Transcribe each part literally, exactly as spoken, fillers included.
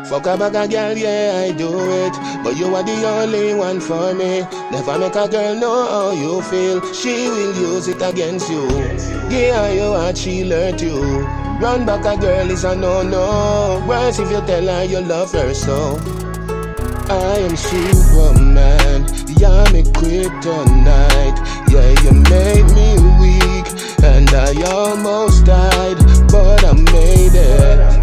Fuck a bag of girl, yeah, I do it, but you are the only one for me. Never make a girl know how you feel. She will use it against you. Give her your heart, she'll hurt you. Run back a girl is a no-no. Worse if you tell her you love her so. I am Superman, you're me kryptonite. Yeah, you made me weak, and I almost died, but I made it.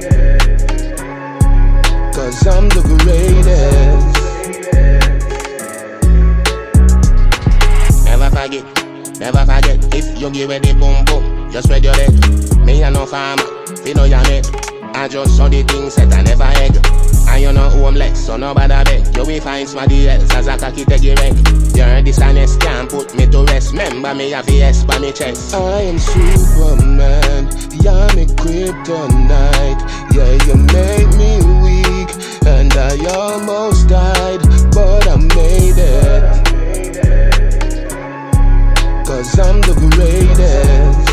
Cause I'm the greatest. Never forget, never forget. If you give it the boom boom, just spread your leg. Me a no farmer, you know ya me. I just saw the things that I never egg. And you know homeless, so nobody beg. You will find somebody else as a cocky take your egg. You're dishonest, can't put me to rest. Remember me have a S by me chest. I am Superman, you're me kryptonite. Yeah, you made me weak, and I almost died, but I made it. Cause I'm the greatest.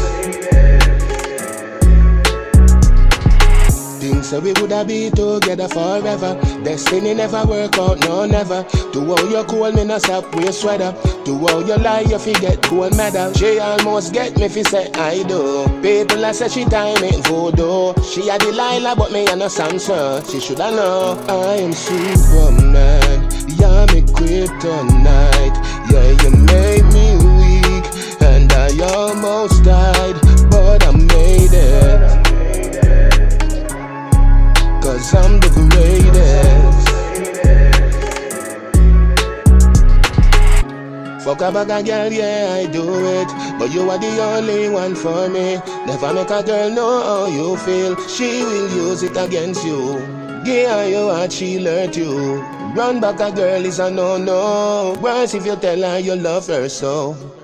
Things so we woulda be together forever. Destiny never work out, no never. To how you cool me no stop wear sweater. To how you lie you forget gold medal. She almost get me fi say I do. People a say she time ain't voodoo. She a Delilah but me a no Samson. She shoulda know I am Superman, you're me kryptonite. Yeah, you made me weak, and I almost died, but I made it. Cause I'm the greatest. Fuck a bag of girl, yeah, I do it, but you are the only one for me. Never make a girl know how you feel. She will use it against you. Give her your heart, she'll hurt you. Run back a girl is a no-no. Worse if you tell her you love her so.